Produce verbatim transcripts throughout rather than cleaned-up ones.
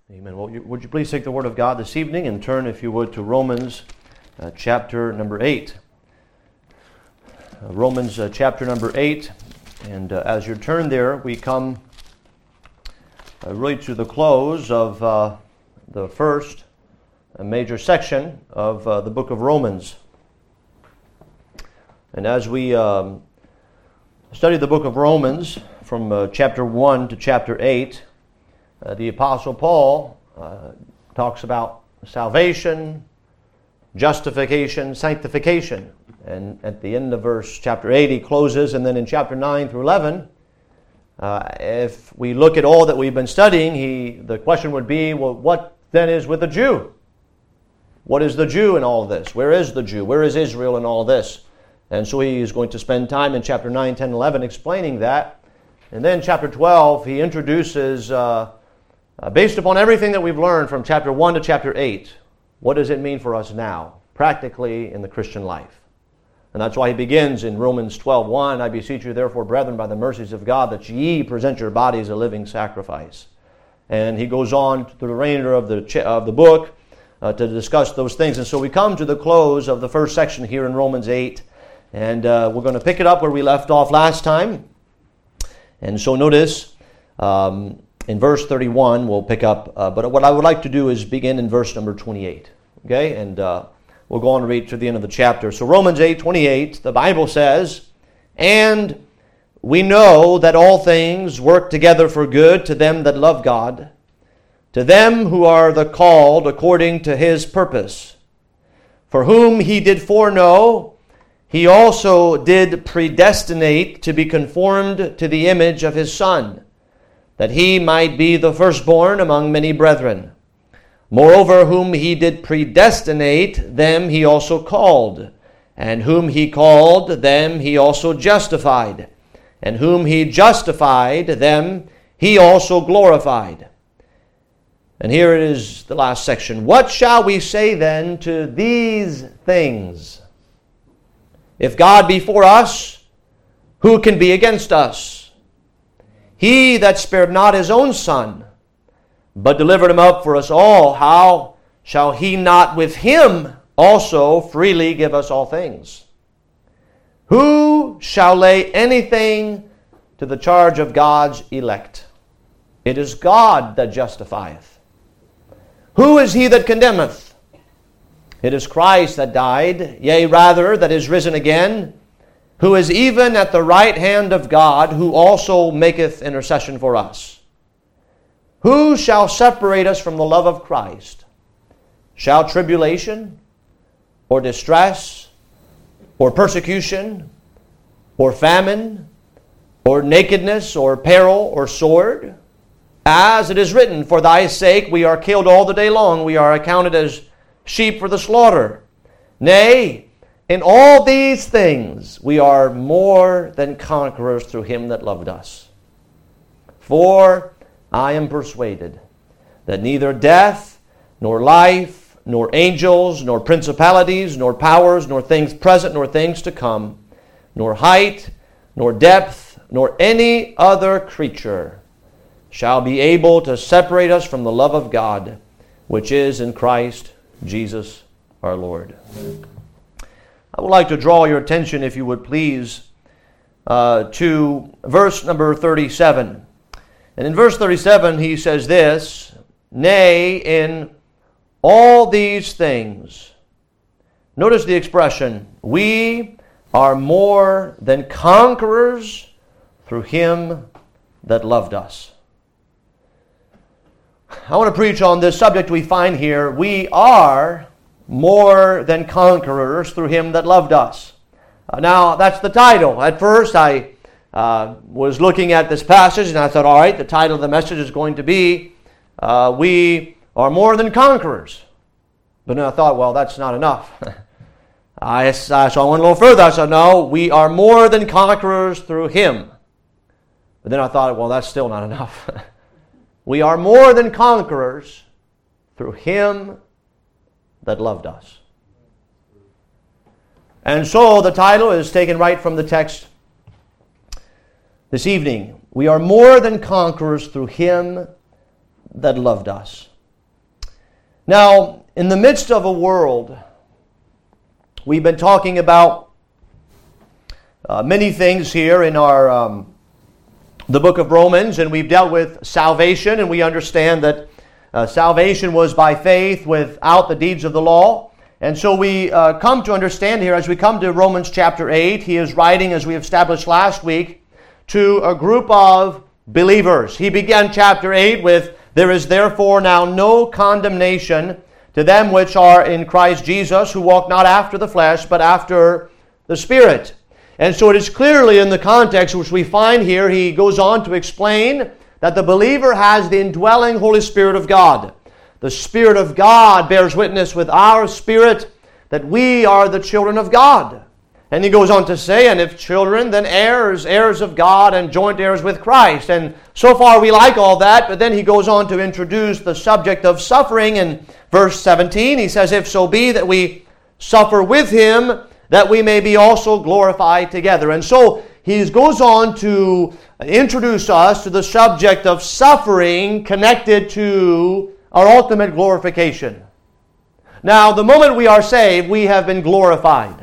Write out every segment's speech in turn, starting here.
Amen. Well, you, would you please take the Word of God this evening and turn, if you would, to Romans uh, chapter number eight. Uh, Romans uh, chapter number eight. And uh, as you turn there, we come uh, really to the close of uh, the first uh, major section of uh, the book of Romans. And as we um, study the book of Romans from uh, chapter one to chapter eight, Uh, the Apostle Paul uh, talks about salvation, justification, sanctification. And at the end of verse chapter eight, he closes, and then in chapter nine through eleven, uh, if we look at all that we've been studying, he the question would be, well, what then is with the Jew? What is the Jew in all this? Where is the Jew? Where is Israel in all this? And so he is going to spend time in chapter nine, ten, eleven explaining that. And then chapter twelve, he introduces Uh, Uh, based upon everything that we've learned from chapter one to chapter eight, what does it mean for us now, practically in the Christian life? And that's why he begins in Romans twelve one, I beseech you therefore, brethren, by the mercies of God, that ye present your bodies a living sacrifice. And he goes on to the remainder of the, ch- of the book uh, to discuss those things. And so we come to the close of the first section here in Romans eight, and uh, we're going to pick it up where we left off last time. And so notice, um, in verse thirty-one, we'll pick up, uh, but what I would like to do is begin in verse number twenty-eight, okay? And uh, we'll go on and read to the end of the chapter. So Romans eight twenty-eight, the Bible says, "And we know that all things work together for good to them that love God, to them who are the called according to His purpose. For whom He did foreknow, He also did predestinate to be conformed to the image of His Son, that He might be the firstborn among many brethren. Moreover, whom He did predestinate, them He also called. And whom He called, them He also justified. And whom He justified, them He also glorified." And here it is, the last section. "What shall we say then to these things? If God be for us, who can be against us? He that spared not His own Son, but delivered Him up for us all, how shall He not with Him also freely give us all things? Who shall lay anything to the charge of God's elect? It is God that justifieth. Who is he that condemneth? It is Christ that died, yea, rather, that is risen again, who is even at the right hand of God, who also maketh intercession for us. Who shall separate us from the love of Christ? Shall tribulation, or distress, or persecution, or famine, or nakedness, or peril, or sword? As it is written, For thy sake we are killed all the day long, we are accounted as sheep for the slaughter. Nay, in all these things we are more than conquerors through Him that loved us. For I am persuaded that neither death, nor life, nor angels, nor principalities, nor powers, nor things present, nor things to come, nor height, nor depth, nor any other creature shall be able to separate us from the love of God, which is in Christ Jesus our Lord." I would like to draw your attention, if you would please, uh, to verse number thirty-seven. And in verse thirty-seven he says this, "Nay, in all these things." Notice the expression, "We are more than conquerors through Him that loved us." I want to preach on this subject we find here. We are more than conquerors through Him that loved us. Uh, now, that's the title. At first, I uh, was looking at this passage, and I thought, all right, the title of the message is going to be, uh, We are more than conquerors. But then I thought, well, that's not enough. I, so I went a little further. I said, no, we are more than conquerors through Him. But then I thought, well, that's still not enough. We are more than conquerors through Him that loved us. And so the title is taken right from the text this evening. We are more than conquerors through Him that loved us. Now, in the midst of a world, we've been talking about uh, many things here in our um, the book of Romans, and we've dealt with salvation, and we understand that uh, salvation was by faith without the deeds of the law. And so we uh, come to understand here, as we come to Romans chapter eight, he is writing, as we established last week, to a group of believers. He began chapter eight with, "There is therefore now no condemnation to them which are in Christ Jesus, who walk not after the flesh, but after the Spirit." And so it is clearly in the context which we find here, he goes on to explain that the believer has the indwelling Holy Spirit of God. The Spirit of God bears witness with our spirit that we are the children of God. And he goes on to say, and if children, then heirs, heirs of God, and joint heirs with Christ. And so far we like all that, but then he goes on to introduce the subject of suffering. In verse seventeen, he says, "If so be that we suffer with him, that we may be also glorified together." And so he goes on to introduce us to the subject of suffering connected to our ultimate glorification. Now, the moment we are saved, we have been glorified.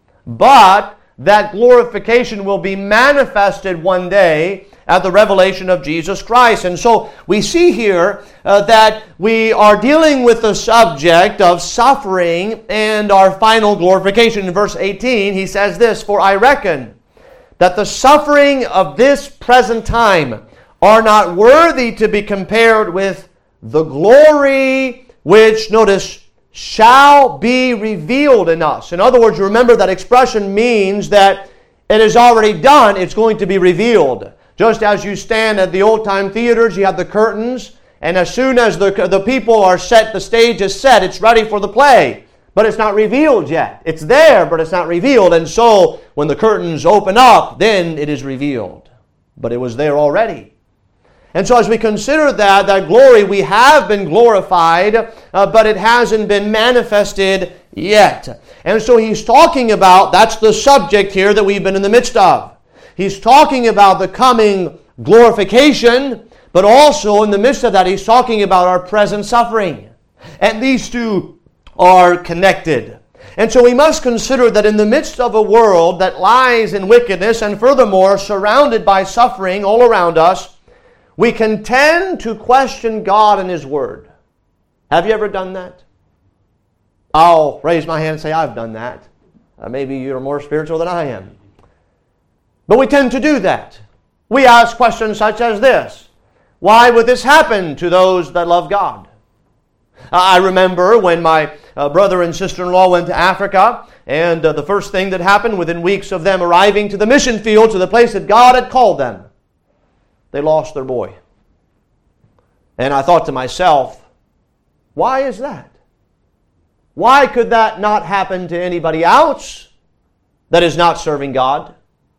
But that glorification will be manifested one day at the revelation of Jesus Christ. And so we see here uh, that we are dealing with the subject of suffering and our final glorification. In verse eighteen, he says this, "For I reckon that the suffering of this present time are not worthy to be compared with the glory which," notice, "shall be revealed in us." In other words, remember that expression means that it is already done, it's going to be revealed. Just as you stand at the old-time theaters, you have the curtains, and as soon as the, the people are set, the stage is set, it's ready for the play. But it's not revealed yet. It's there, but it's not revealed. And so, when the curtains open up, then it is revealed. But it was there already. And so as we consider that, that glory, we have been glorified, uh, but it hasn't been manifested yet. And so he's talking about, that's the subject here that we've been in the midst of. He's talking about the coming glorification, but also in the midst of that, he's talking about our present suffering. And these two are connected. And so we must consider that in the midst of a world that lies in wickedness, and furthermore surrounded by suffering all around us, we can tend to question God and His Word. Have you ever done that? I'll raise my hand and say, I've done that. Uh, maybe you're more spiritual than I am. But we tend to do that. We ask questions such as this: why would this happen to those that love God? Uh, I remember when my uh, brother and sister-in-law went to Africa, and uh, the first thing that happened within weeks of them arriving to the mission field, to the place that God had called them, they lost their boy. And I thought to myself, why is that? Why could that not happen to anybody else that is not serving God?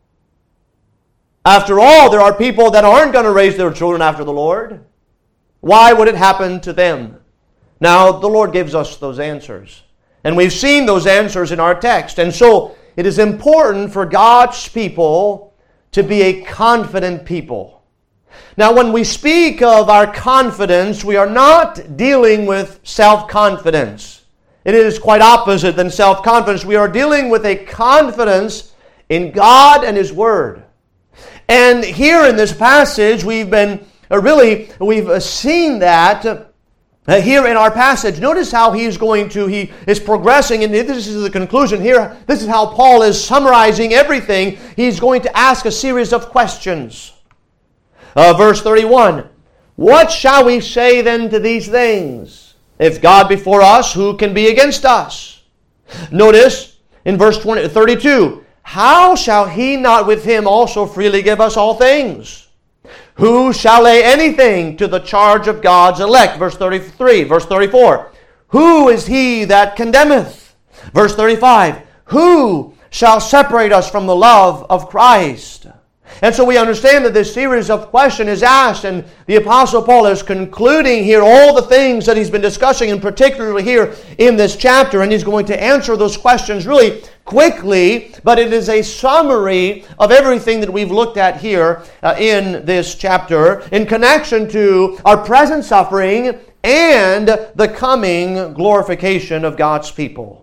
After all, there are people that aren't going to raise their children after the Lord. Why would it happen to them? Now, the Lord gives us those answers. And we've seen those answers in our text. And so, it is important for God's people to be a confident people. Now, when we speak of our confidence, we are not dealing with self-confidence. It is quite opposite than self-confidence. We are dealing with a confidence in God and His Word. And here in this passage, we've been uh, really, we've uh, seen that uh, here in our passage. Notice how he's going to, he is progressing, and this is the conclusion here. This is how Paul is summarizing everything. He's going to ask a series of questions. Uh, verse thirty-one, "What shall we say then to these things? If God be for us, who can be against us?" Notice in verse twenty, thirty-two, "How shall He not with Him also freely give us all things? Who shall lay anything to the charge of God's elect?" Verse thirty-three, verse thirty-four, "Who is he that condemneth?" Verse thirty-five, "Who shall separate us from the love of Christ?" And so we understand that this series of questions is asked, and the Apostle Paul is concluding here all the things that he's been discussing, and particularly here in this chapter, and he's going to answer those questions really quickly, but it is a summary of everything that we've looked at here uh, in this chapter in connection to our present suffering and the coming glorification of God's people.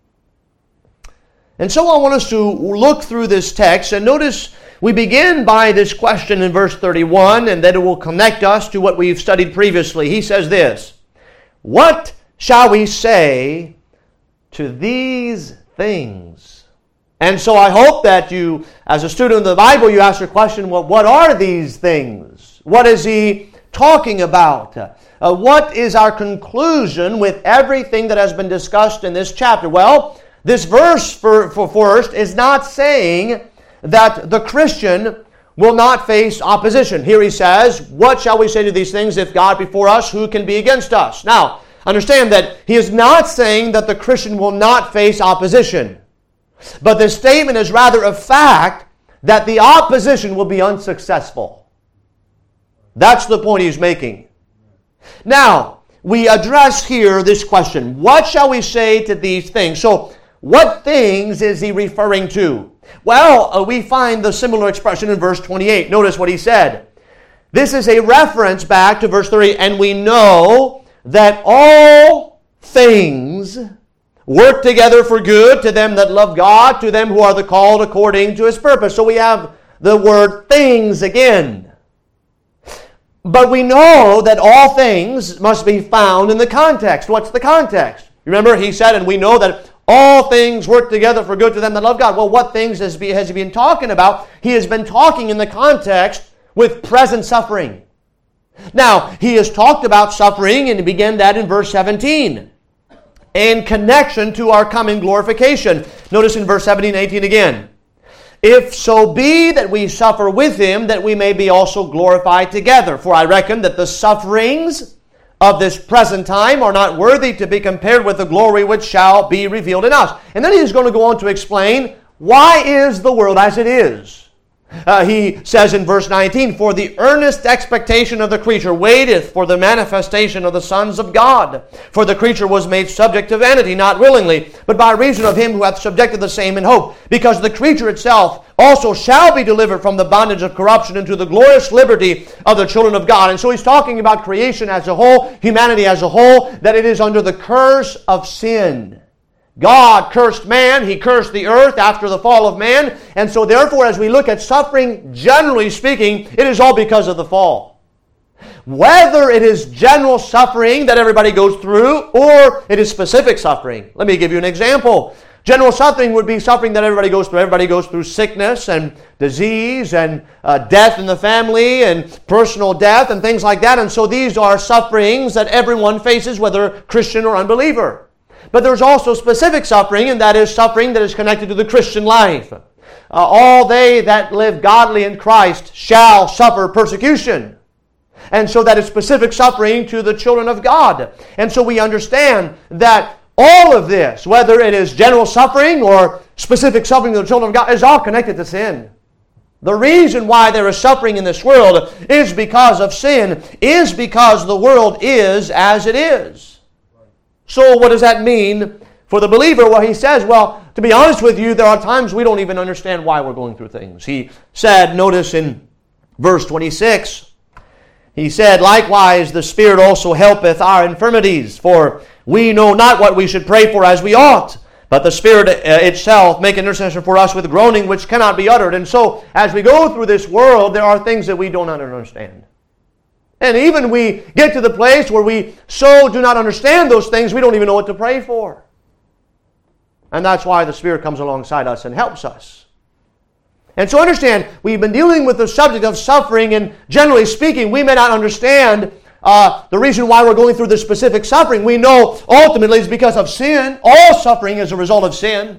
And so I want us to look through this text, and notice we begin by this question in verse thirty-one, and then it will connect us to what we've studied previously. He says this, "What shall we say to these things?" And so I hope that you, as a student of the Bible, you ask the question, well, what are these things? What is he talking about? Uh, what is our conclusion with everything that has been discussed in this chapter? Well, this verse, for, for first, is not saying that the Christian will not face opposition. Here he says, "What shall we say to these things? If God be for us, who can be against us?" Now, understand that he is not saying that the Christian will not face opposition. But the statement is rather a fact that the opposition will be unsuccessful. That's the point he's making. Now, we address here this question, what shall we say to these things? So, what things is he referring to? Well, uh, we find the similar expression in verse twenty-eight. Notice what he said. This is a reference back to verse thirty, "And we know that all things work together for good to them that love God, to them who are the called according to His purpose." So we have the word things again. But we know that all things must be found in the context. What's the context? Remember, he said, "And we know that all things work together for good to them that love God." Well, what things has he, has he been talking about? He has been talking in the context with present suffering. Now, he has talked about suffering, and he began that in verse seventeen. In connection to our coming glorification. Notice in verse seventeen and eighteen again. "If so be that we suffer with Him, that we may be also glorified together. For I reckon that the sufferings of this present time are not worthy to be compared with the glory which shall be revealed in us." And then he is going to go on to explain, why is the world as it is? Uh, he says in verse nineteen, "For the earnest expectation of the creature waiteth for the manifestation of the sons of God. For the creature was made subject to vanity, not willingly, but by reason of Him who hath subjected the same in hope. Because the creature itself also shall be delivered from the bondage of corruption into the glorious liberty of the children of God." And so he's talking about creation as a whole, humanity as a whole, that it is under the curse of sin. God cursed man, He cursed the earth after the fall of man, and so therefore as we look at suffering, generally speaking, it is all because of the fall. Whether it is general suffering that everybody goes through, or it is specific suffering. Let me give you an example. General suffering would be suffering that everybody goes through. Everybody goes through sickness and disease and uh, death in the family and personal death and things like that, and so these are sufferings that everyone faces, whether Christian or unbeliever. But there's also specific suffering, and that is suffering that is connected to the Christian life. Uh, all they that live godly in Christ shall suffer persecution. And so that is specific suffering to the children of God. And so we understand that all of this, whether it is general suffering or specific suffering to the children of God, is all connected to sin. The reason why there is suffering in this world is because of sin, is because the world is as it is. So what does that mean for the believer? Well, he says, well, to be honest with you, there are times we don't even understand why we're going through things. He said, notice in verse twenty-six, he said, "Likewise the Spirit also helpeth our infirmities, for we know not what we should pray for as we ought, but the Spirit itself make intercession for us with groaning which cannot be uttered." And so, as we go through this world, there are things that we don't understand. And even we get to the place where we so do not understand those things, we don't even know what to pray for. And that's why the Spirit comes alongside us and helps us. And so understand, we've been dealing with the subject of suffering, and generally speaking, we may not understand uh, the reason why we're going through this specific suffering. We know ultimately it's because of sin. All suffering is a result of sin.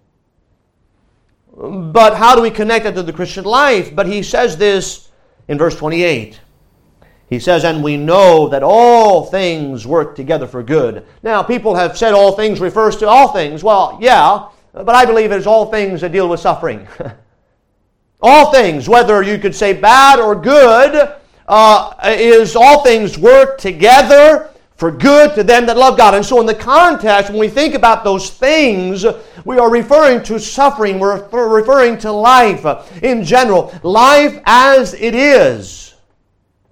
But how do we connect it to the Christian life? But he says this in verse twenty-eight. He says, "And we know that all things work together for good." Now, people have said all things refers to all things. Well, yeah, but I believe it's all things that deal with suffering. All things, whether you could say bad or good, uh, is all things work together for good to them that love God. And so in the context, when we think about those things, we are referring to suffering. We're referring to life in general. Life as it is.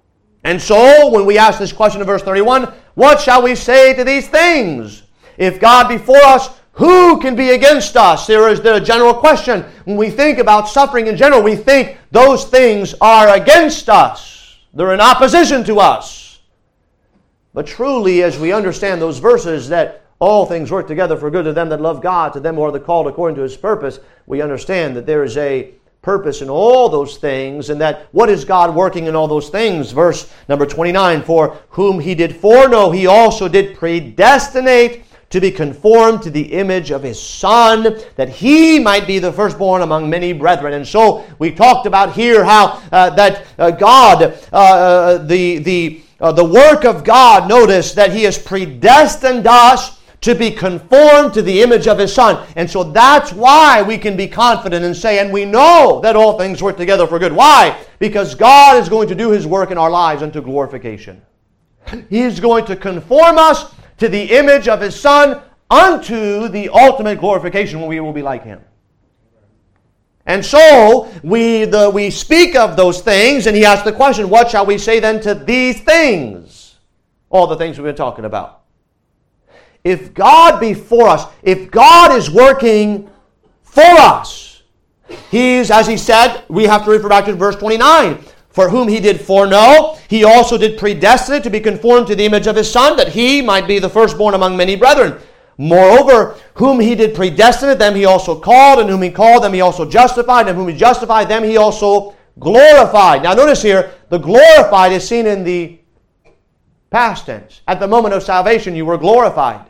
And so, when we ask this question in verse thirty-one, what shall we say to these things? If God be for us, who can be against us? There is the general question. When we think about suffering in general, we think those things are against us. They're in opposition to us. But truly, as we understand those verses, that all things work together for good to them that love God, to them who are the called according to His purpose, we understand that there is a purpose in all those things, and that what is God working in all those things? Verse number twenty-nine, for whom He did foreknow, He also did predestinate to be conformed to the image of His Son, that He might be the firstborn among many brethren. And so we talked about here how uh, that uh, God, uh, the, the, uh, the work of God, notice that He has predestined us to be conformed to the image of His Son. And so that's why we can be confident and say, and we know that all things work together for good. Why? Because God is going to do His work in our lives unto glorification. He is going to conform us to the image of His Son unto the ultimate glorification when we will be like Him. And so we, the, we speak of those things, and he asks the question, what shall we say then to these things? All the things we've been talking about. If God be for us, if God is working for us, He's, as he said, we have to refer back to verse twenty-nine. For whom He did foreknow, He also did predestinate to be conformed to the image of His Son, that He might be the firstborn among many brethren. Moreover, whom He did predestinate, them He also called, and whom He called, them He also justified, and whom He justified, them He also glorified. Now notice here, the glorified is seen in the past tense. At the moment of salvation, you were glorified.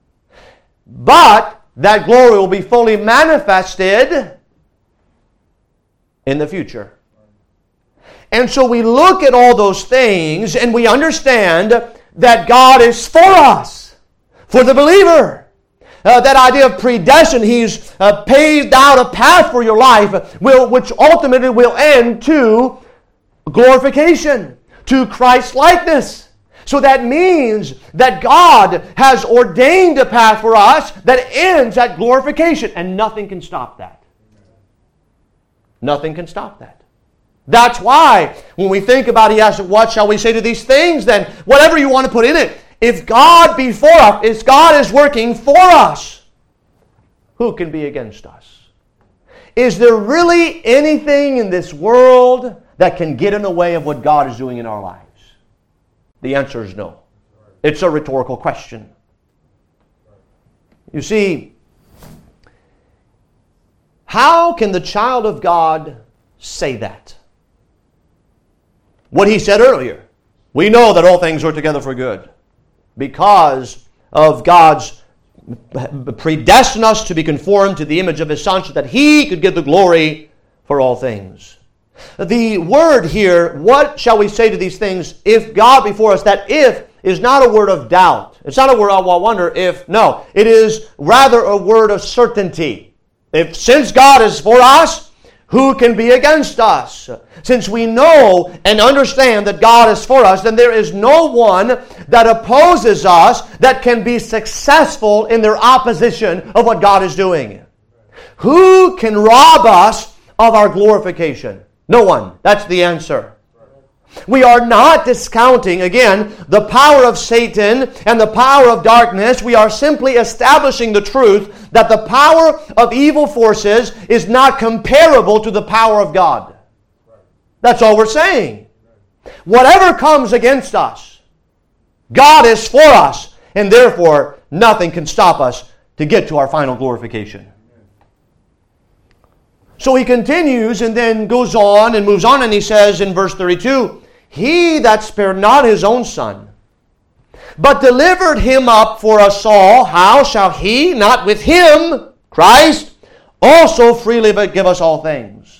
But that glory will be fully manifested in the future. And so we look at all those things and we understand that God is for us, for the believer. Uh, that idea of predestined, He's uh, paved out a path for your life, will, which ultimately will end to glorification, to Christ's likeness. So that means that God has ordained a path for us that ends at glorification, and nothing can stop that. Nothing can stop that. That's why when we think about, he asks, what shall we say to these things then? Whatever you want to put in it. If God be for us, if God is working for us, who can be against us? Is there really anything in this world that can get in the way of what God is doing in our lives? The answer is no. It's a rhetorical question. You see, how can the child of God say that? What he said earlier. We know that all things work together for good because of God's predestined us to be conformed to the image of His Son so that He could give the glory for all things. The word here, what shall we say to these things if God be for us? That if is not a word of doubt. It's not a word, oh, I wonder if. No, it is rather a word of certainty. If since God is for us, who can be against us? Since we know and understand that God is for us, then there is no one that opposes us that can be successful in their opposition of what God is doing. Who can rob us of our glorification? No one. That's the answer. We are not discounting, again, the power of Satan and the power of darkness. We are simply establishing the truth that the power of evil forces is not comparable to the power of God. That's all we're saying. Whatever comes against us, God is for us, and therefore nothing can stop us to get to our final glorification. So he continues and then goes on and moves on, and he says in verse thirty-two, He that spared not His own Son, but delivered Him up for us all, how shall He not with Him, Christ, also freely give us all things?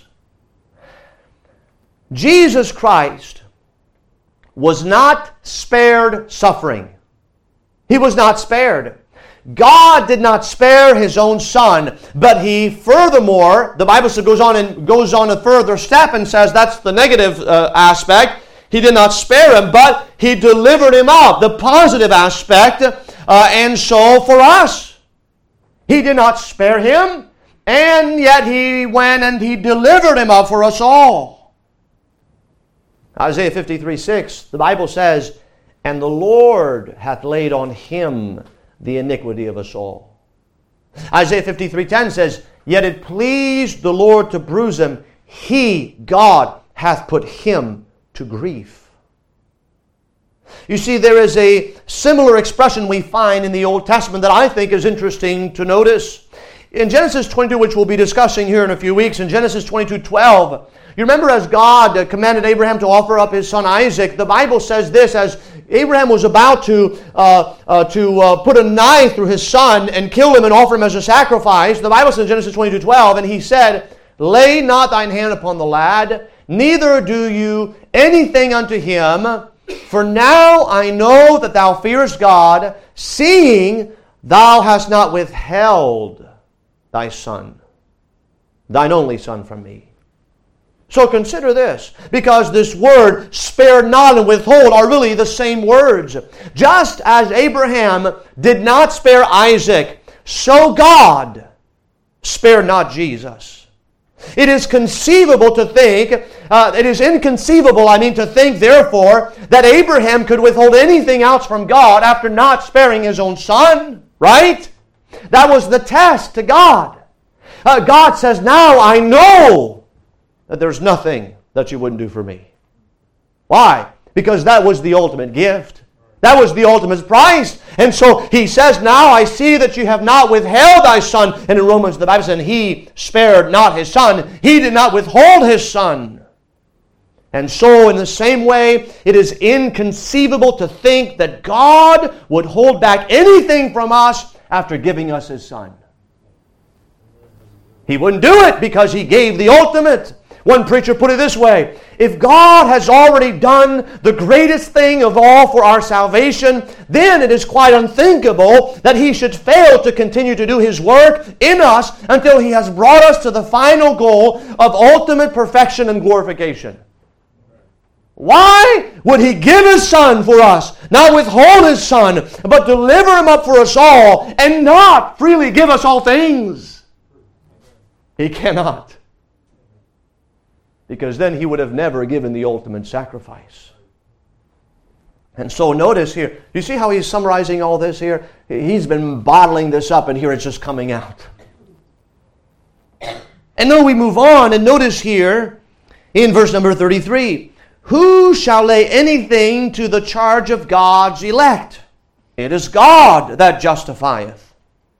Jesus Christ was not spared suffering. He was not spared. God did not spare His own Son, but He furthermore, the Bible goes on and goes on a further step and says that's the negative uh, aspect. He did not spare Him, but He delivered Him up, the positive aspect. Uh, and so for us, He did not spare Him, and yet He went and He delivered Him up for us all. Isaiah fifty-three six, the Bible says, "And the Lord hath laid on him the iniquity of us all." Isaiah fifty-three ten says, "Yet it pleased the Lord to bruise him. He, God, hath put him to grief." You see, there is a similar expression we find in the Old Testament that I think is interesting to notice. In Genesis twenty-two, which we'll be discussing here in a few weeks, in Genesis twenty-two twelve, you remember as God commanded Abraham to offer up his son Isaac, the Bible says this, as Abraham was about to, uh, uh, to uh, put a knife through his son and kill him and offer him as a sacrifice, the Bible says in Genesis twenty-two twelve, and he said, "Lay not thine hand upon the lad, neither do you anything unto him, for now I know that thou fearest God, seeing thou hast not withheld thy son, thine only son from me." So consider this, because this word, spare not and withhold, are really the same words. Just as Abraham did not spare Isaac, so God spared not Jesus. It is conceivable to think, uh, it is inconceivable, I mean, to think, therefore, that Abraham could withhold anything else from God after not sparing his own son, right? That was the test to God. Uh, God says, now I know that there's nothing that you wouldn't do for me. Why? Because that was the ultimate gift. That was the ultimate price. And so he says, now I see that you have not withheld thy son. And in Romans, the Bible says, he spared not his son. He did not withhold his son. And so in the same way, it is inconceivable to think that God would hold back anything from us after giving us his son. He wouldn't do it because he gave the ultimate. One preacher put it this way: if God has already done the greatest thing of all for our salvation, then it is quite unthinkable that he should fail to continue to do his work in us until he has brought us to the final goal of ultimate perfection and glorification. Why would he give his son for us, not withhold his son, but deliver him up for us all, and not freely give us all things? He cannot. Because then he would have never given the ultimate sacrifice. And so notice here, you see how he's summarizing all this here? He's been bottling this up, and here it's just coming out. And then we move on, and notice here in verse number thirty-three, who shall lay anything to the charge of God's elect? It is God that justifieth.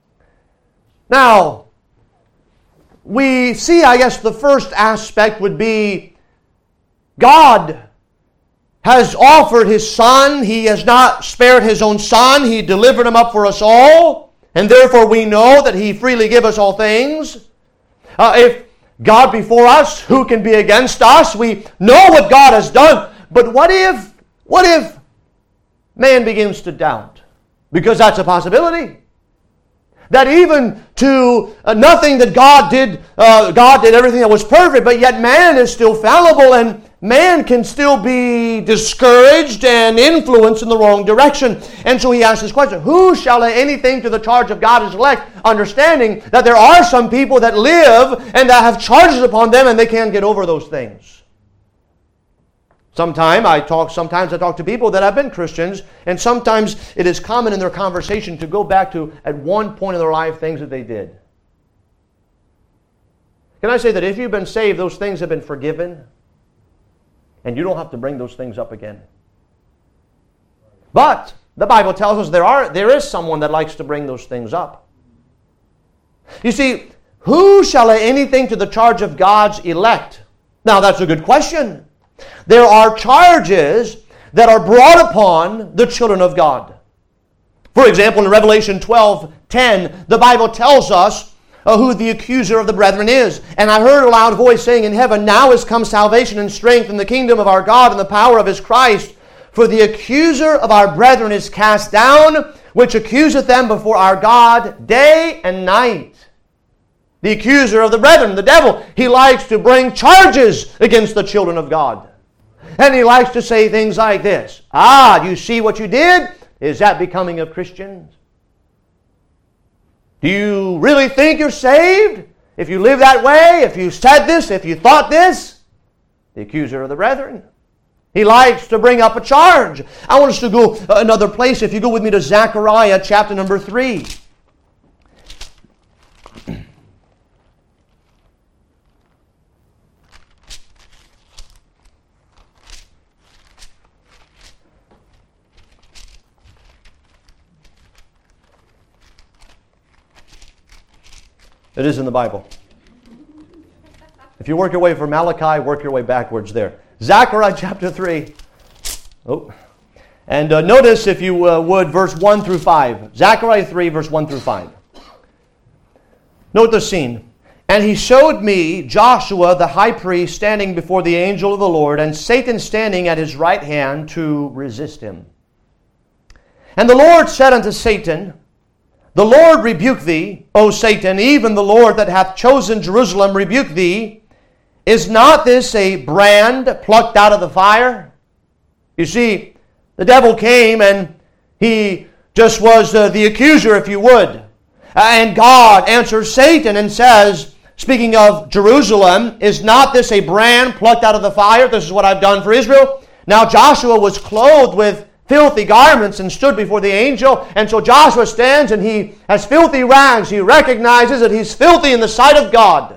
Now, we see, I guess, the first aspect would be God has offered his son. He has not spared his own son. He delivered him up for us all. And therefore we know that he freely gave us all things. Uh, if God be for us, who can be against us? We know what God has done. But what if, what if man begins to doubt? Because that's a possibility. That even to uh, nothing that God did, uh, God did everything that was perfect, but yet man is still fallible, and man can still be discouraged and influenced in the wrong direction. And so he asks this question, who shall lay anything to the charge of God's elect? Understanding that there are some people that live and that have charges upon them and they can't get over those things. Sometimes I talk, sometimes I talk to people that have been Christians, and sometimes it is common in their conversation to go back to, at one point in their life, things that they did. Can I say that if you've been saved, those things have been forgiven, and you don't have to bring those things up again. But the Bible tells us there are there is someone that likes to bring those things up. You see, who shall lay anything to the charge of God's elect? Now that's a good question. There are charges that are brought upon the children of God. For example, in Revelation twelve ten, the Bible tells us uh, who the accuser of the brethren is. And I heard a loud voice saying in heaven, now is come salvation and strength in the kingdom of our God and the power of his Christ. For the accuser of our brethren is cast down, which accuseth them before our God day and night. The accuser of the brethren, the devil, he likes to bring charges against the children of God. And he likes to say things like this. Ah, do you see what you did? Is that becoming of Christians? Do you really think you're saved? If you live that way, if you said this, if you thought this? The accuser of the brethren. He likes to bring up a charge. I want us to go another place. If you go with me to Zechariah chapter number three. It is in the Bible. If you work your way from Malachi, work your way backwards there. Zechariah chapter three. Oh. And uh, notice, if you uh, would, verse one through five. Zechariah three, verse one through five. Note the scene. And he showed me Joshua the high priest standing before the angel of the Lord, and Satan standing at his right hand to resist him. And the Lord said unto Satan, The Lord rebuke thee, O Satan, even the Lord that hath chosen Jerusalem rebuke thee. Is not this a brand plucked out of the fire? You see, the devil came and he just was uh, the accuser, if you would. And God answers Satan and says, speaking of Jerusalem, is not this a brand plucked out of the fire? This is what I've done for Israel. Now Joshua was clothed with filthy garments and stood before the angel. And so Joshua stands and he has filthy rags. He recognizes that he's filthy in the sight of God.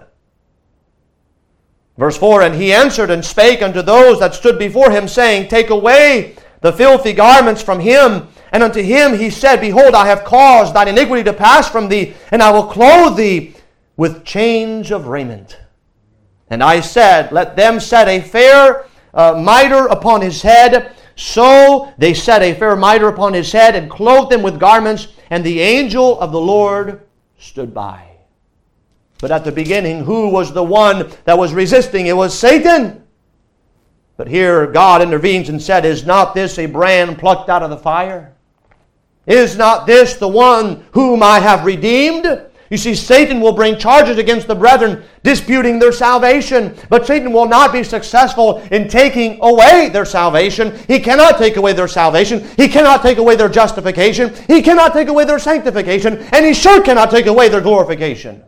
Verse four, And he answered and spake unto those that stood before him, saying, Take away the filthy garments from him. And unto him he said, Behold, I have caused thine iniquity to pass from thee, and I will clothe thee with change of raiment. And I said, Let them set a fair uh, mitre upon his head. So they set a fair mitre upon his head, and clothed him with garments, and the angel of the Lord stood by. But at the beginning, who was the one that was resisting? It was Satan. But here God intervenes and said, Is not this a brand plucked out of the fire? Is not this the one whom I have redeemed? You see, Satan will bring charges against the brethren, disputing their salvation. But Satan will not be successful in taking away their salvation. He cannot take away their salvation. He cannot take away their justification. He cannot take away their sanctification. And he sure cannot take away their glorification.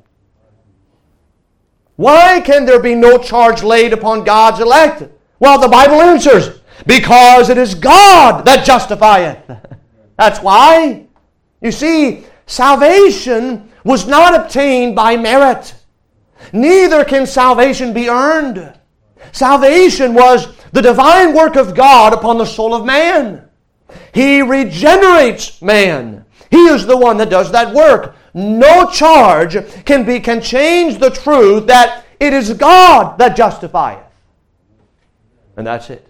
Why can there be no charge laid upon God's elect? Well, the Bible answers, because it is God that justifieth. That's why. You see, salvation was not obtained by merit. Neither can salvation be earned. Salvation was the divine work of God upon the soul of man. He regenerates man. He is the one that does that work. No charge can be can change the truth that it is God that justifieth. And that's it.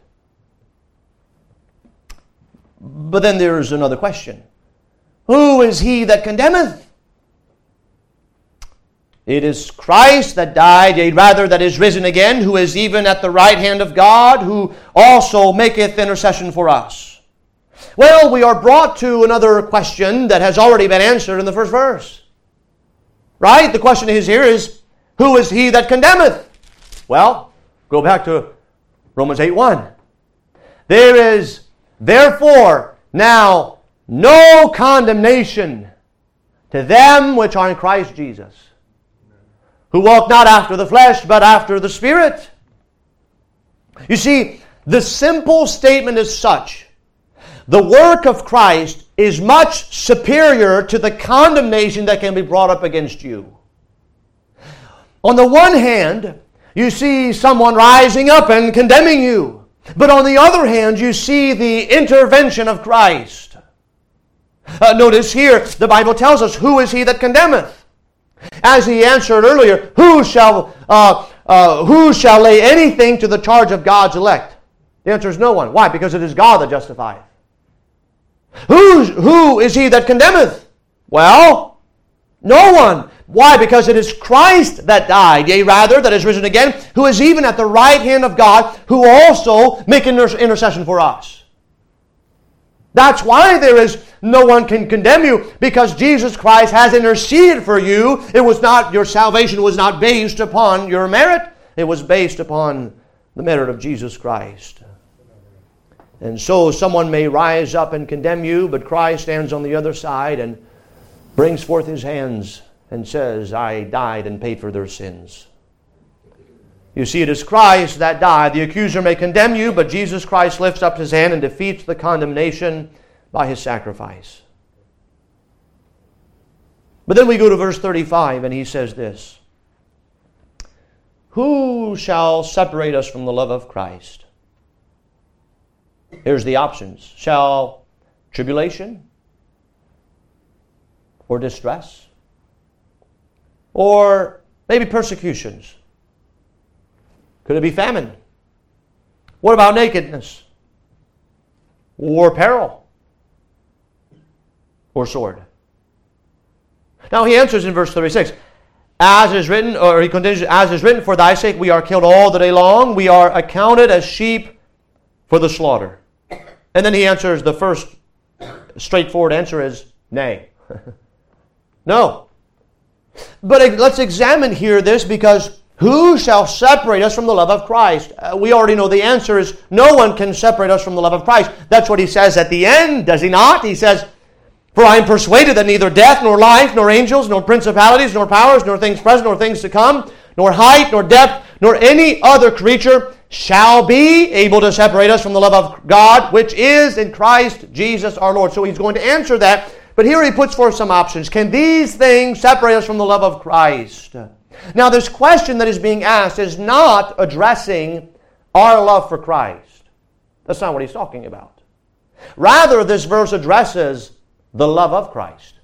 But then there is another question. Who is he that condemneth? It is Christ that died, yea, rather that is risen again, who is even at the right hand of God, who also maketh intercession for us. Well, we are brought to another question that has already been answered in the first verse. Right? The question is here is, who is he that condemneth? Well, go back to Romans eight one. There is therefore now no condemnation to them which are in Christ Jesus, who walk not after the flesh, but after the Spirit. You see, the simple statement is such. The work of Christ is much superior to the condemnation that can be brought up against you. On the one hand, you see someone rising up and condemning you. But on the other hand, you see the intervention of Christ. Uh, notice here, the Bible tells us, who is he that condemneth? As he answered earlier, who shall, uh, uh, who shall lay anything to the charge of God's elect? The answer is no one. Why? Because it is God that justifieth. Who, who is he that condemneth? Well, no one. Why? Because it is Christ that died, yea, rather, that is risen again, who is even at the right hand of God, who also make inter- intercession for us. That's why there is no one can condemn you, because Jesus Christ has interceded for you. It was not, your salvation was not based upon your merit. It was based upon the merit of Jesus Christ. And so someone may rise up and condemn you, but Christ stands on the other side and brings forth his hands and says, I died and paid for their sins. You see, it is Christ that died. The accuser may condemn you, but Jesus Christ lifts up his hand and defeats the condemnation by his sacrifice. But then we go to verse thirty-five, and he says this: who shall separate us from the love of Christ? Here's the options. Shall tribulation or distress or maybe persecutions? Could it be famine? What about nakedness? Or peril? Or sword? Now he answers in verse thirty-six, as is written, or he continues, as is written, for thy sake we are killed all the day long, we are accounted as sheep for the slaughter. And then he answers, the first straightforward answer is, nay. No. But let's examine here this, because who shall separate us from the love of Christ? Uh, we already know the answer is no one can separate us from the love of Christ. That's what he says at the end, does he not? He says, for I am persuaded that neither death, nor life, nor angels, nor principalities, nor powers, nor things present, nor things to come, nor height, nor depth, nor any other creature shall be able to separate us from the love of God, which is in Christ Jesus our Lord. So he's going to answer that. But here he puts forth some options. Can these things separate us from the love of Christ? Now, this question that is being asked is not addressing our love for Christ. That's not what he's talking about. Rather, this verse addresses the love of Christ.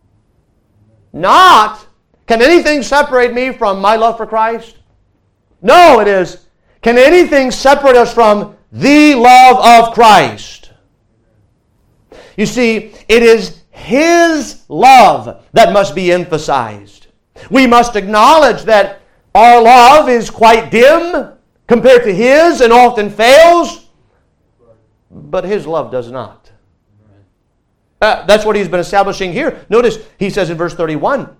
Not, can anything separate me from my love for Christ? No, it is, can anything separate us from the love of Christ? You see, it is His love that must be emphasized. We must acknowledge that our love is quite dim compared to His and often fails, but His love does not. Uh, that's what he's been establishing here. Notice, he says in verse thirty-one,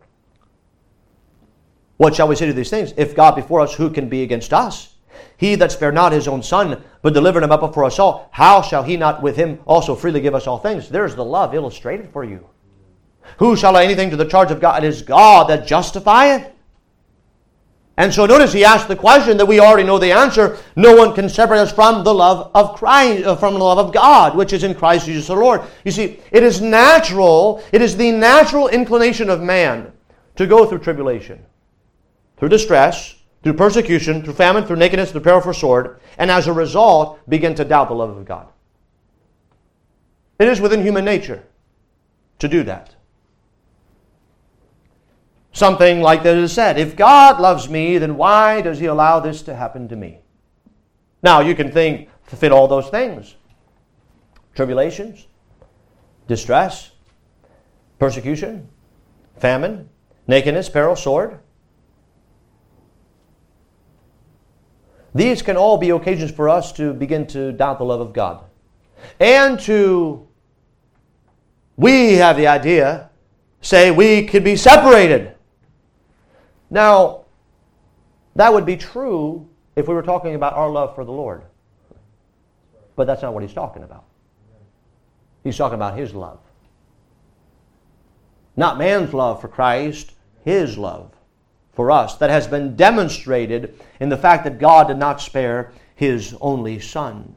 what shall we say to these things? If God be for us, who can be against us? He that spared not his own Son, but delivered him up for us all, how shall he not with him also freely give us all things? There's the love illustrated for you. Who shall lay anything to the charge of God? It is God that justifieth. And so notice he asked the question that we already know the answer. No one can separate us from the love of Christ, uh, from the love of God, which is in Christ Jesus the Lord. You see, it is natural, it is the natural inclination of man to go through tribulation, through distress, through persecution, through famine, through nakedness, through peril for sword, and as a result, begin to doubt the love of God. It is within human nature to do that. Something like that is said, if God loves me, then why does He allow this to happen to me? Now, you can think, to fit all those things. Tribulations, distress, persecution, famine, nakedness, peril, sword. These can all be occasions for us to begin to doubt the love of God. And to, we have the idea, say we could be separated. Now, that would be true if we were talking about our love for the Lord. But that's not what he's talking about. He's talking about His love. Not man's love for Christ, His love for us that has been demonstrated in the fact that God did not spare His only Son.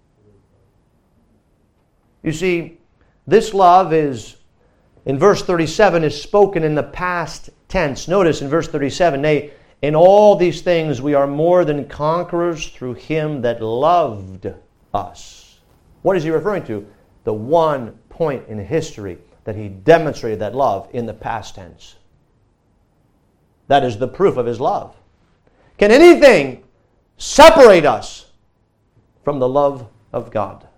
You see, this love is, in verse thirty-seven, is spoken in the past tense. Notice in verse thirty-seven, nay, in all these things we are more than conquerors through Him that loved us. What is he referring to? The one point in history that He demonstrated that love in the past tense. That is the proof of His love. Can anything separate us from the love of God?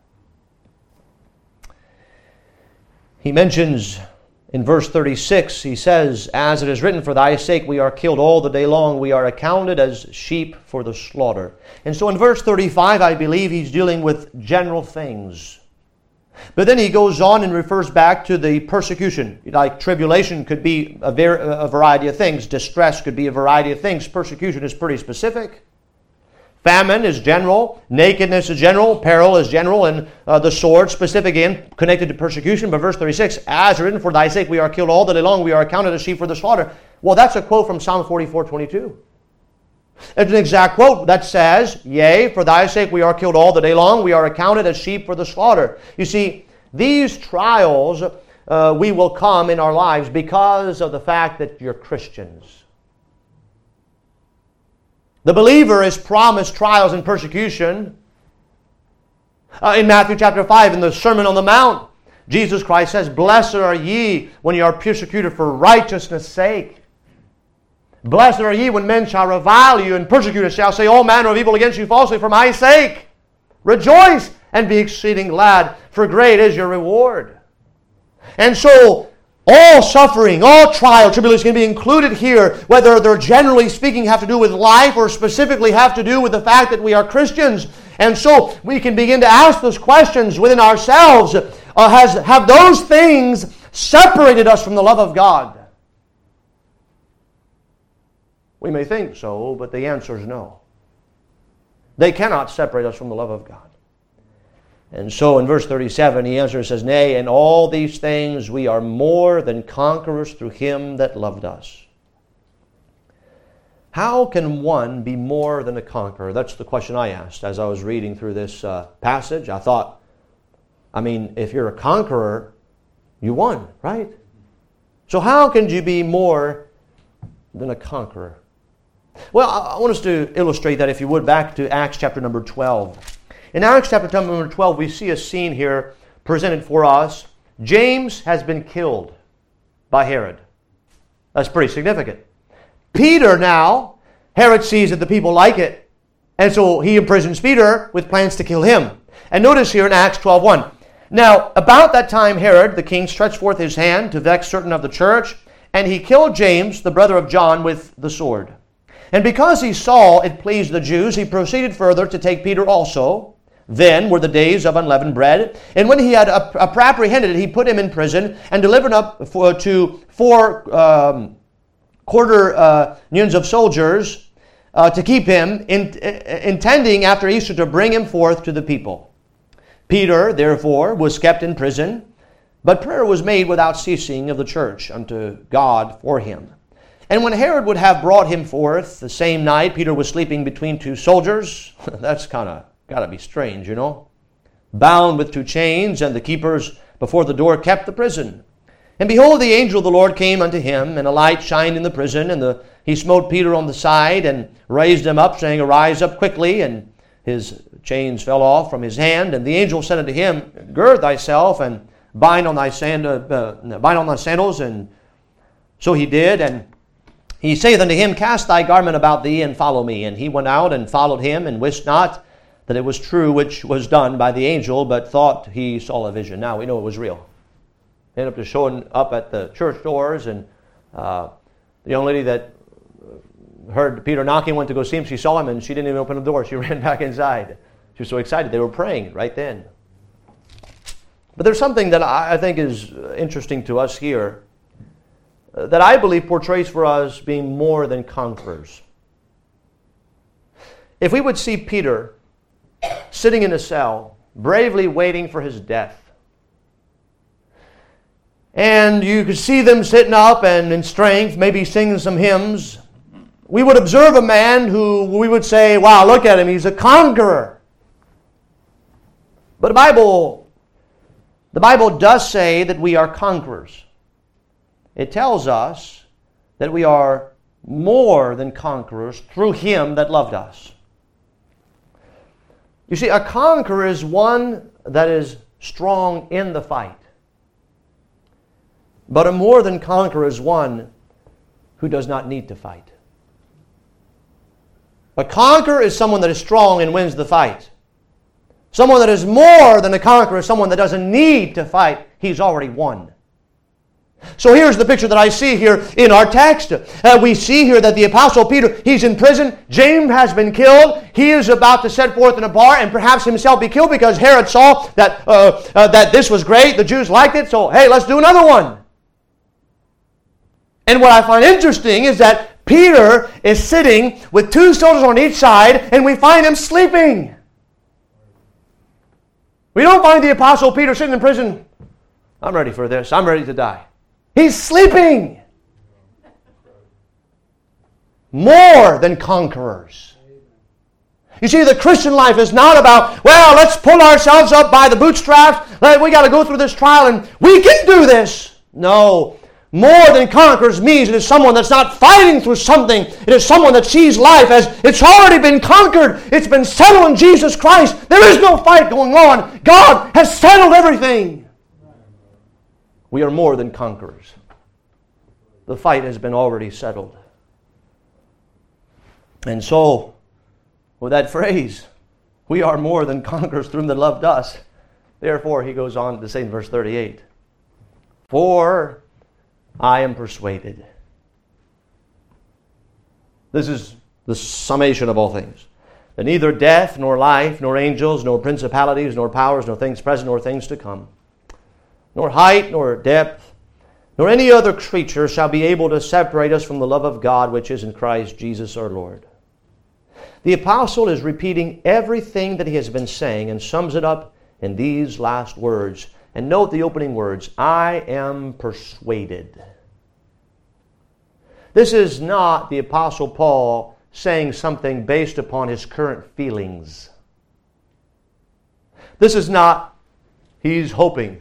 He mentions in verse thirty-six, he says, as it is written, for thy sake we are killed all the day long. We are accounted as sheep for the slaughter. And so in verse thirty-five, I believe he's dealing with general things. But then he goes on and refers back to the persecution. Like tribulation could be a, ver- a variety of things. Distress could be a variety of things. Persecution is pretty specific. Famine is general. Nakedness is general. Peril is general. And uh, the sword, specific again, connected to persecution. But verse thirty-six, as written, for thy sake we are killed all the day long. We are accounted as sheep for the slaughter. Well, that's a quote from Psalm forty-four twenty-two. It's an exact quote that says, "Yea, for thy sake we are killed all the day long. We are accounted as sheep for the slaughter." You see, these trials uh, we will come in our lives because of the fact that you're Christians. The believer is promised trials and persecution. Uh, in Matthew chapter five, in the Sermon on the Mount, Jesus Christ says, "Blessed are ye when ye are persecuted for righteousness' sake. Blessed are ye when men shall revile you and persecute you, shall say all manner of evil against you falsely for my sake. Rejoice and be exceeding glad, for great is your reward." And so, all suffering, all trial, tribulation can be included here, whether they're generally speaking have to do with life or specifically have to do with the fact that we are Christians. And so, we can begin to ask those questions within ourselves. Uh, has, have those things separated us from the love of God? We may think so, but the answer is no. They cannot separate us from the love of God. And so in verse thirty-seven, he answers and says, "Nay, in all these things we are more than conquerors through Him that loved us." How can one be more than a conqueror? That's the question I asked as I was reading through this uh, passage. I thought, I mean, if you're a conqueror, you won, right? So how can you be more than a conqueror? Well, I want us to illustrate that, if you would, back to Acts chapter number twelve. In Acts chapter number twelve, we see a scene here presented for us. James has been killed by Herod. That's pretty significant. Peter now, Herod sees that the people like it, and so he imprisons Peter with plans to kill him. And notice here in Acts twelve one. "Now, about that time Herod, the king, stretched forth his hand to vex certain of the church, and he killed James, the brother of John, with the sword. And because he saw it pleased the Jews, he proceeded further to take Peter also. Then were the days of unleavened bread. And when he had apprehended it, he put him in prison and delivered up for, to four um, quarter uh, unions of soldiers uh, to keep him, in, uh, intending after Easter to bring him forth to the people. Peter, therefore, was kept in prison, but prayer was made without ceasing of the church unto God for him. And when Herod would have brought him forth the same night, Peter was sleeping between two soldiers." That's kind of got to be strange, you know. "Bound with two chains, and the keepers before the door kept the prison. And behold, the angel of the Lord came unto him, and a light shined in the prison, and the, he smote Peter on the side, and raised him up, saying, Arise up quickly. And his chains fell off from his hand. And the angel said unto him, Gird thyself, and bind on thy sand, uh, uh, bind on thy sandals. And so he did, and he saith unto him, Cast thy garment about thee, and follow me. And he went out and followed him, and wist not that it was true which was done by the angel, but thought he saw a vision. Now we know it was real. He ended up just showing up at the church doors, and uh, the young lady that heard Peter knocking went to go see him. She saw him, and she didn't even open the door. She ran back inside. She was so excited. They were praying right then. But there's something that I think is interesting to us here that I believe portrays for us being more than conquerors. If we would see Peter sitting in a cell, bravely waiting for his death, and you could see them sitting up and in strength, maybe singing some hymns, we would observe a man who we would say, wow, look at him, he's a conqueror. But the Bible, the Bible does say that we are conquerors. It tells us that we are more than conquerors through Him that loved us. You see, a conqueror is one that is strong in the fight. But a more than conqueror is one who does not need to fight. A conqueror is someone that is strong and wins the fight. Someone that is more than a conqueror is someone that doesn't need to fight. He's already won. So here's the picture that I see here in our text. Uh, we see here that the Apostle Peter, he's in prison. James has been killed. He is about to set forth in a bar and perhaps himself be killed because Herod saw that, uh, uh, that this was great. The Jews liked it. So, hey, let's do another one. And what I find interesting is that Peter is sitting with two soldiers on each side, and we find him sleeping. We don't find the Apostle Peter sitting in prison. I'm ready for this. I'm ready to die. He's sleeping. more than conquerors. You see, the Christian life is not about, well, let's pull ourselves up by the bootstraps. We got to go through this trial and we can do this. No. More than conquerors means it is someone that's not fighting through something. It is someone that sees life as it's already been conquered. It's been settled in Jesus Christ. There is no fight going on. God has settled everything. We are more than conquerors. The fight has been already settled. And so, with that phrase, we are more than conquerors through Him that loved us. Therefore, he goes on to say in verse thirty-eight, for I am persuaded. This is the summation of all things. That neither death, nor life, nor angels, nor principalities, nor powers, nor things present, nor things to come, nor height, nor depth, nor any other creature shall be able to separate us from the love of God which is in Christ Jesus our Lord. The apostle is repeating everything that he has been saying and sums it up in these last words. And note the opening words, I am persuaded. This is not the apostle Paul saying something based upon his current feelings. This is not, he's hoping.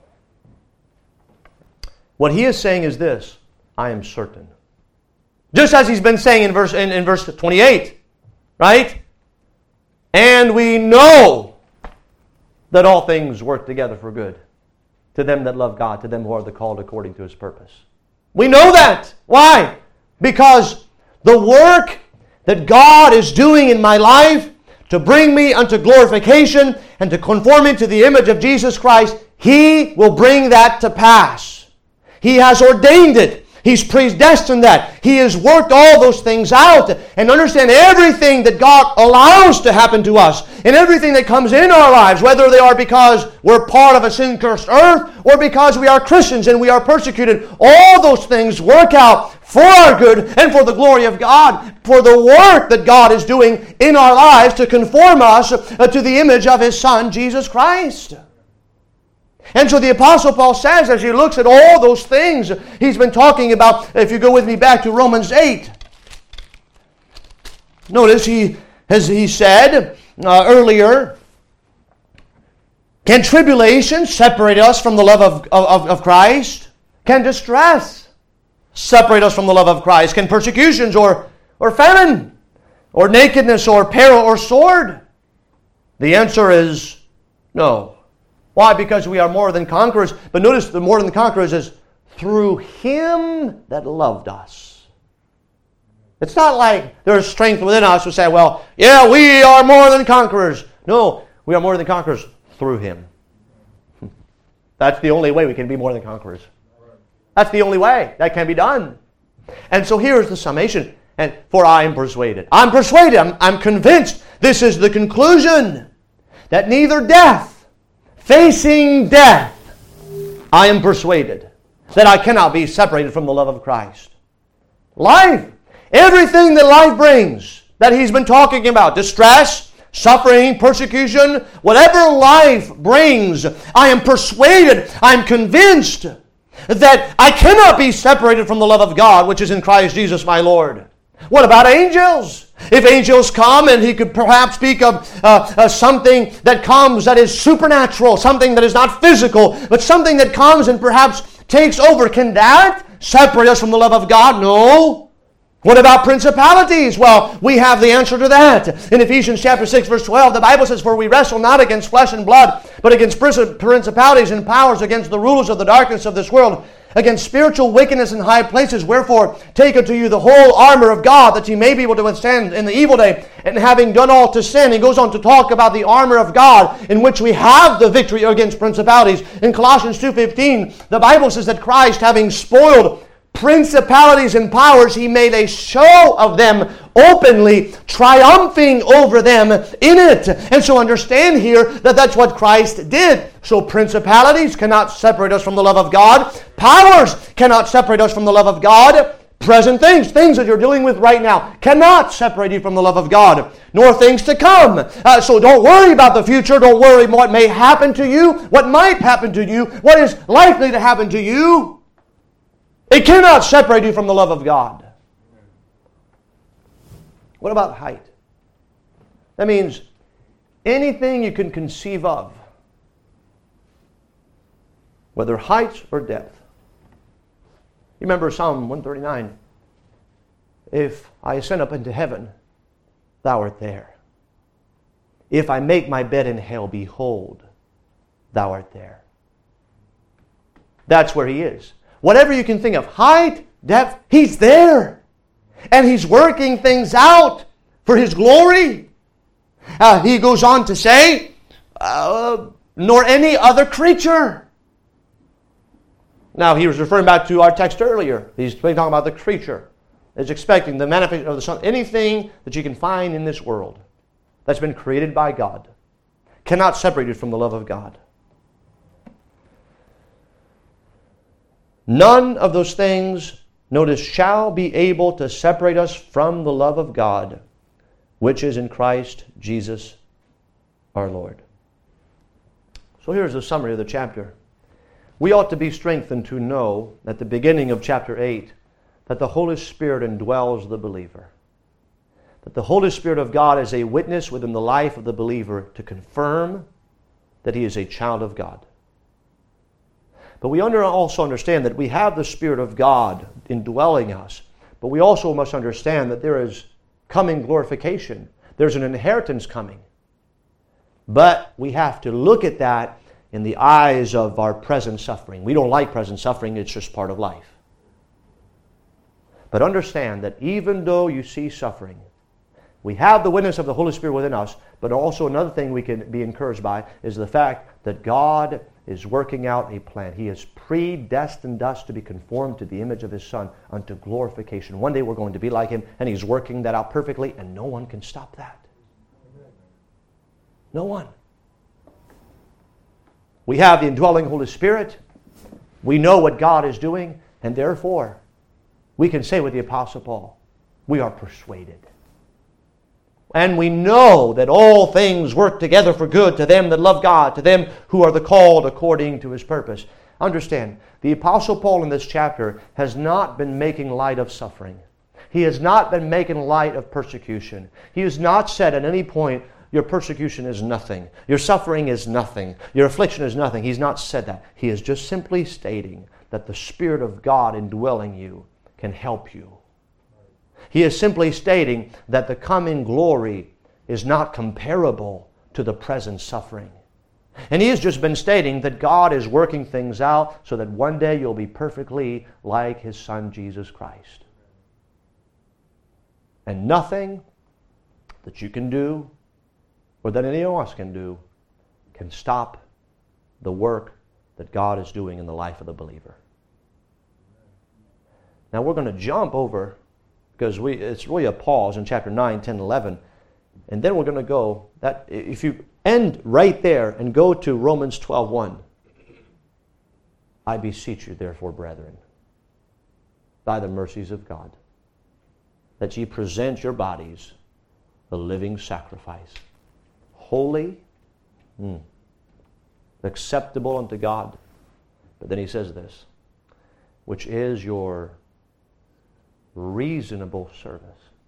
What he is saying is this, I am certain. Just as he's been saying in verse, in, in verse twenty-eight. Right? And we know that all things work together for good to them that love God, to them who are the called according to His purpose. We know that. Why? Because the work that God is doing in my life to bring me unto glorification and to conform me to the image of Jesus Christ, He will bring that to pass. He has ordained it. He's predestined that. He has worked all those things out. And understand everything that God allows to happen to us and everything that comes in our lives, whether they are because we're part of a sin-cursed earth or because we are Christians and we are persecuted, all those things work out for our good and for the glory of God, for the work that God is doing in our lives to conform us to the image of His Son, Jesus Christ. And so the Apostle Paul says, as he looks at all those things he's been talking about, if you go with me back to Romans eight, notice he, as he said uh, earlier, can tribulation separate us from the love of, of, of Christ? Can distress separate us from the love of Christ? Can persecutions or, or famine or nakedness or peril or sword? The answer is no. Why? Because we are more than conquerors. But notice the more than conquerors is through Him that loved us. It's not like there's strength within us to say, well, yeah, we are more than conquerors. No, we are more than conquerors through Him. That's the only way we can be more than conquerors. That's the only way that can be done. And so here's the summation. And for I am persuaded. I'm persuaded. I'm, I'm convinced. This is the conclusion. That neither death, facing death, I am persuaded that I cannot be separated from the love of Christ. Life, everything that life brings, that he's been talking about, distress, suffering, persecution, whatever life brings, I am persuaded, I am convinced that I cannot be separated from the love of God, which is in Christ Jesus my Lord. What about angels? If angels come, and he could perhaps speak of uh, uh, something that comes that is supernatural, something that is not physical, but something that comes and perhaps takes over. Can that separate us from the love of God? No. What about principalities? Well, we have the answer to that. In Ephesians chapter six, verse twelve, the Bible says, for we wrestle not against flesh and blood, but against principalities and powers, against the rulers of the darkness of this world, against spiritual wickedness in high places. Wherefore, take unto you the whole armor of God, that ye may be able to withstand in the evil day. And having done all to stand, he goes on to talk about the armor of God, in which we have the victory against principalities. In Colossians two fifteen, the Bible says that Christ, having spoiled principalities and powers, he made a show of them openly, triumphing over them in it. And so understand here that that's what Christ did. So principalities cannot separate us from the love of God. Powers cannot separate us from the love of God. Present things, things that you're dealing with right now, cannot separate you from the love of God, nor things to come. Uh, so don't worry about the future. Don't worry what may happen to you, what might happen to you, what is likely to happen to you. It cannot separate you from the love of God. What about height? That means anything you can conceive of, whether height or depth. You remember Psalm one thirty-nine. If I ascend up into heaven, thou art there. If I make my bed in hell, behold, thou art there. That's where he is. Whatever you can think of, height, depth, he's there. And he's working things out for his glory. Uh, he goes on to say, uh, nor any other creature. Now, he was referring back to our text earlier. He's talking about the creature. He's expecting the manifestation of the Son. Anything that you can find in this world that's been created by God cannot separate it from the love of God. None of those things, notice, shall be able to separate us from the love of God, which is in Christ Jesus our Lord. So here's a summary of the chapter. We ought to be strengthened to know at the beginning of chapter eight that the Holy Spirit indwells the believer. That the Holy Spirit of God is a witness within the life of the believer to confirm that he is a child of God. But we under also understand that we have the Spirit of God indwelling us. But we also must understand that there is coming glorification. There's an inheritance coming. But we have to look at that in the eyes of our present suffering. We don't like present suffering. It's just part of life. But understand that even though you see suffering, we have the witness of the Holy Spirit within us, but also another thing we can be encouraged by is the fact that God is working out a plan. He has predestined us to be conformed to the image of His Son unto glorification. One day we're going to be like Him, and He's working that out perfectly, and no one can stop that. No one. We have the indwelling Holy Spirit. We know what God is doing, and therefore we can say with the Apostle Paul, we are persuaded. And we know that all things work together for good to them that love God, to them who are the called according to His purpose. Understand, the Apostle Paul in this chapter has not been making light of suffering. He has not been making light of persecution. He has not said at any point, your persecution is nothing. Your suffering is nothing. Your affliction is nothing. He's not said that. He is just simply stating that the Spirit of God indwelling you can help you. He is simply stating that the coming glory is not comparable to the present suffering. And he has just been stating that God is working things out so that one day you'll be perfectly like His Son, Jesus Christ. And nothing that you can do or that anyone else can do can stop the work that God is doing in the life of the believer. Now we're going to jump over, because we it's really a pause in chapter nine, ten, eleven, and then we're going to go, that if you end right there and go to Romans twelve one, I beseech you therefore, brethren, by the mercies of God, that ye present your bodies a living sacrifice, holy, mm, acceptable unto God. But then he says this, which is your reasonable service.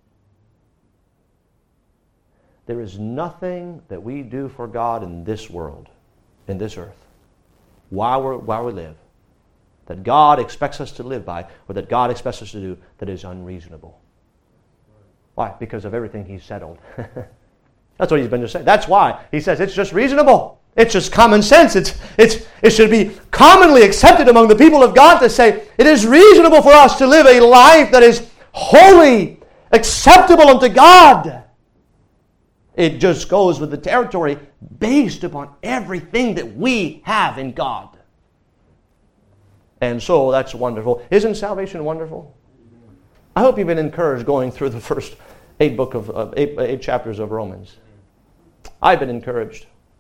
There is nothing that we do for God in this world, in this earth, while, we're, while we live, that God expects us to live by, or that God expects us to do, that is unreasonable. Why? Because of everything He's settled. That's what He's been just saying. That's why He says it's just reasonable. It's just common sense. It's, it's, it should be commonly accepted among the people of God to say it is reasonable for us to live a life that is holy, acceptable unto God. It just goes with the territory based upon everything that we have in God. And so that's wonderful. Isn't salvation wonderful? I hope you've been encouraged going through the first eight book of uh, eight, eight chapters of Romans. I've been encouraged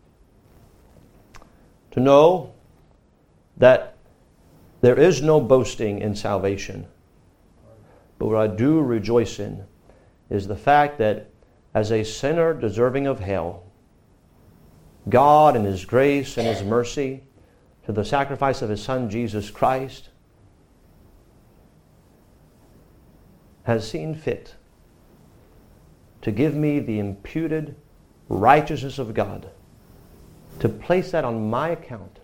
to know that there is no boasting in salvation. But what I do rejoice in is the fact that as a sinner deserving of hell, God in His grace and His mercy to the sacrifice of His Son Jesus Christ has seen fit to give me the imputed righteousness of God, to place that on my account,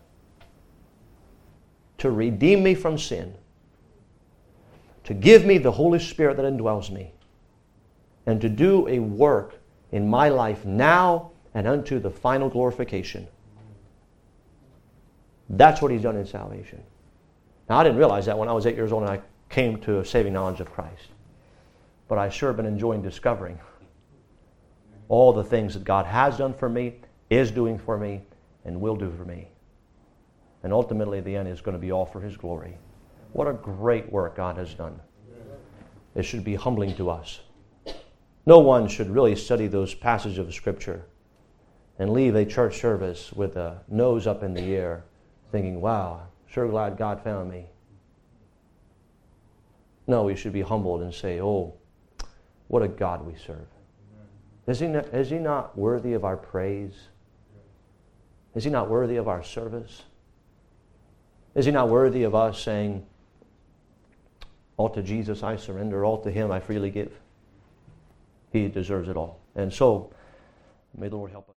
to redeem me from sin, to give me the Holy Spirit that indwells me, and to do a work in my life now and unto the final glorification. That's what He's done in salvation. Now, I didn't realize that when I was eight years old and I came to a saving knowledge of Christ. But I sure have been enjoying discovering all the things that God has done for me, is doing for me, and will do for me. And ultimately, the end is going to be all for His glory. What a great work God has done. It should be humbling to us. No one should really study those passages of Scripture and leave a church service with a nose up in the air thinking, wow, sure glad God found me. No, we should be humbled and say, oh, what a God we serve. Is he not, is he not worthy of our praise? Is He not worthy of our service? Is He not worthy of us saying, all to Jesus I surrender, all to Him I freely give? He deserves it all. And so, may the Lord help us.